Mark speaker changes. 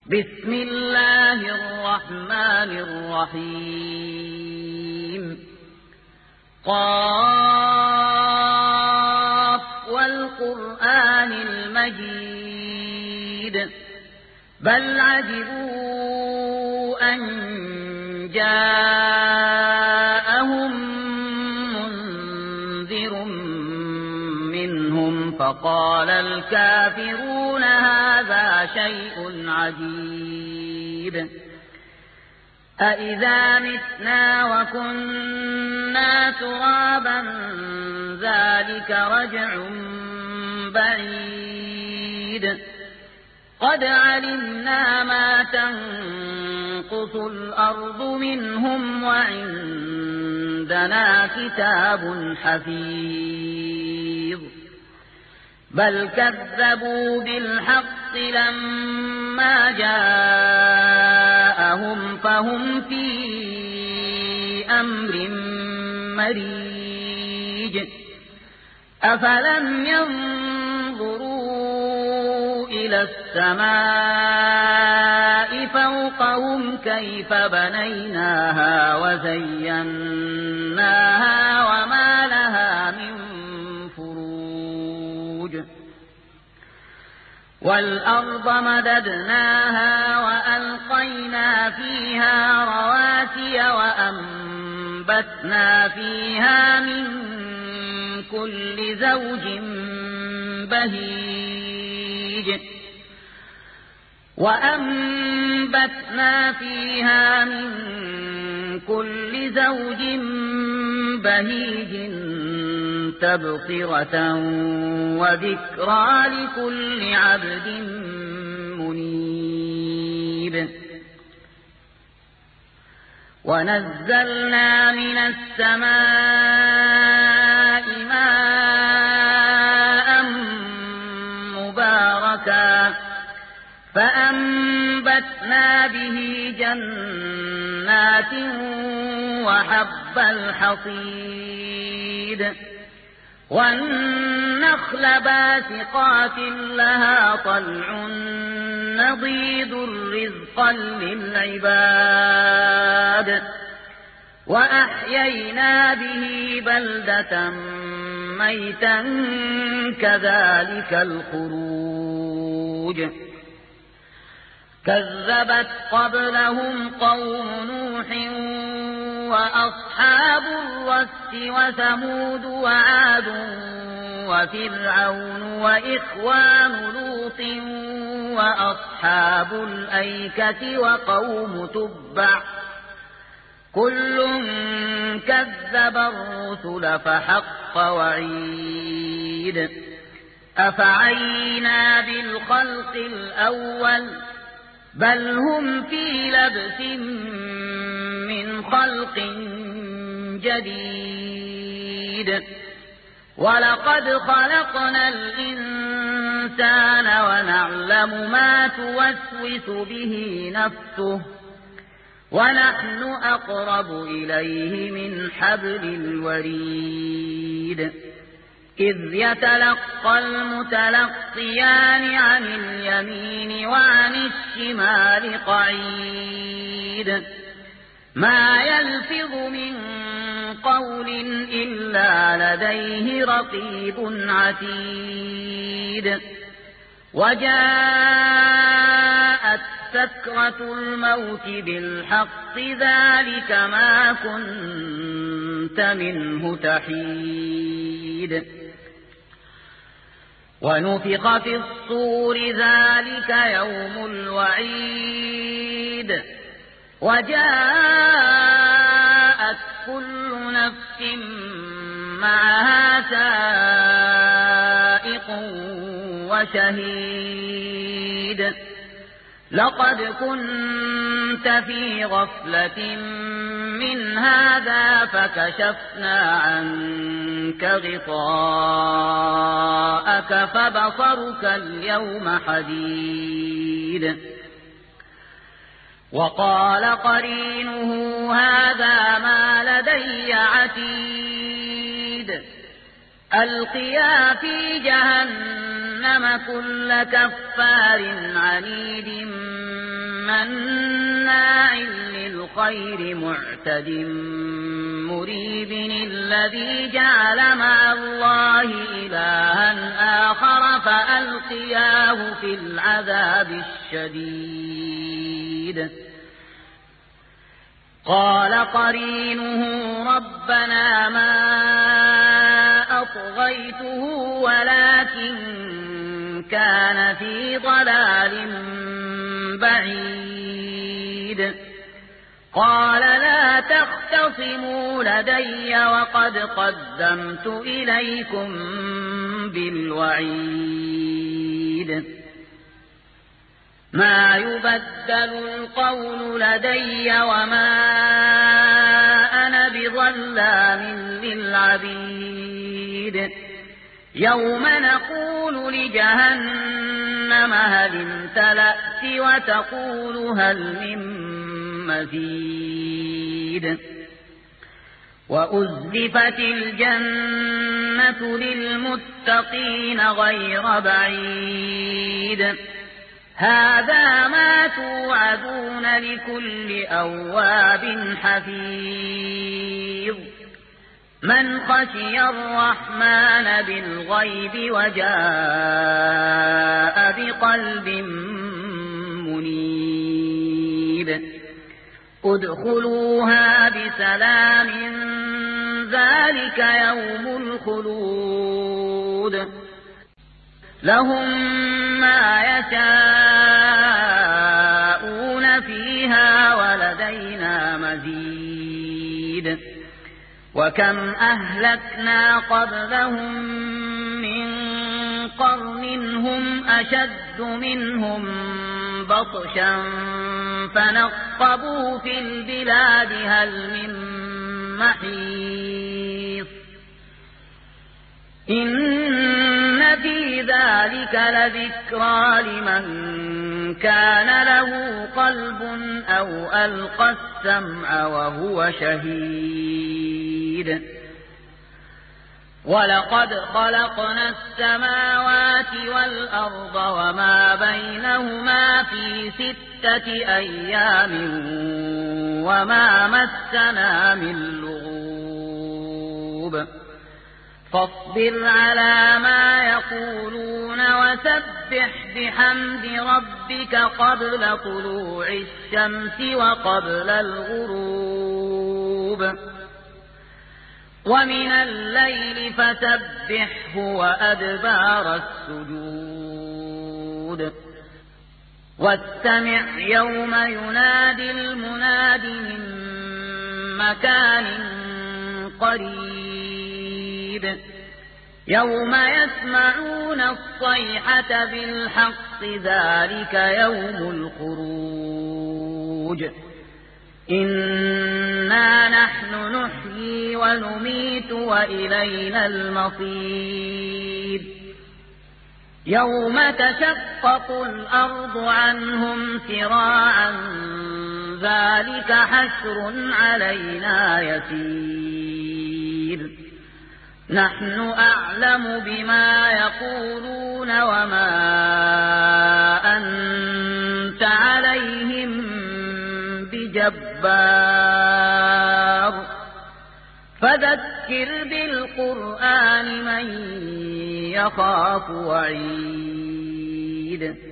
Speaker 1: بسم الله الرحمن الرحيم قاف والقرآن المجيد بل عجبوا أن جاءهم منذر منهم فقال الكافرون هذا شيء عجيب أإذا متنا وكنا ترابا ذلك رجع بعيد قد علمنا ما تنقص الأرض منهم وعندنا كتاب حفيظ بل كذبوا بالحق لما جاءهم فهم في أمر مريج أفلم ينظروا إلى السماء فوقهم كيف بنيناها وزيناها وما لها من والأرض مددناها وألقينا فيها رواسي وأنبتنا فيها من كل زوج بهيج تبصرة وذكرى لكل عبد منيب ونزلنا من السماء ماء مباركا فأنبتنا به جنات وحب الحصيد والنخل باسقات لها طلع نضيد رزقا للعباد وأحيينا به بلدة ميتا كذلك الخروج كذبت قبلهم قوم نوح وأصحاب الرس وثمود وعاد وفرعون وإخوان لوط وأصحاب الأيكة وقوم تبع كل كذب الرسل فحق وعيد أفعينا بالخلق الأول بل هم في لبس من خلق جديد ولقد خلقنا الإنسان ونعلم ما توسوس به نفسه ونحن أقرب إليه من حبل الوريد إذ يتلقى المتلقيان عن اليمين وعن الشمال قعيد ما يلفظ من قول إلا لديه رقيب عتيد وجاءت سكرة الموت بالحق ذلك ما كنت منه تحيد ونفخ في الصور ذلك يوم الوعيد وجاءت كل نفس معها سائق وشهيد لقد كنت في غفلة من هذا فكشفنا عنك غطاءك فبصرك اليوم حديد وقال قرينه هذا ما لدي عتيد ألقيا في جهنم كل كفار عنيد مناع للخير معتد مريب الذي جعل مع الله إلها آخر فألقياه في العذاب الشديد قال قرينه ربنا ما أطغيته ولكن كان في ضلال بعيد قال لا تختصموا لدي وقد قدمت إليكم بالوعيد ما يبدل القول لدي وما أنا بظلام للعبيد يوم نقول لجهنم هل امتلأت وتقول هل من مزيد وأزلفت الجنة للمتقين غير بعيد هذا ما توعدون لكل أواب حفيظ من خشي الرحمن بالغيب وجاء بقلب منيب ادخلوها بسلام ذلك يوم الخلود لهم ما يشاءون فيها ولدينا مزيد وكم أهلكنا قبلهم من قرن هم أشد منهم بطشا فنقبوا في البلاد هل من محيص إن في ذلك لذكرى لمن كان له قلب أو ألقى السمع وهو شهيد ولقد خلقنا السماوات والأرض وما بينهما في 6 أيام وما مسنا من لغوب فاصبر على ما يقولون وسبح بحمد ربك قبل طلوع الشمس وقبل الغروب ومن الليل فسبحه وأدبار السجود واستمع يوم ينادي المناد من مكان قريب يوم يسمعون الصيحة بالحق ذلك يوم الخروج إنا نحن نحيي ونميت وإلينا المصير يوم تشقق الأرض عنهم سراعا ذلك حشر علينا يسير نحن أعلم بما يقولون وما أنت عليهم بجبار فذكر بالقرآن من يخاف وعيد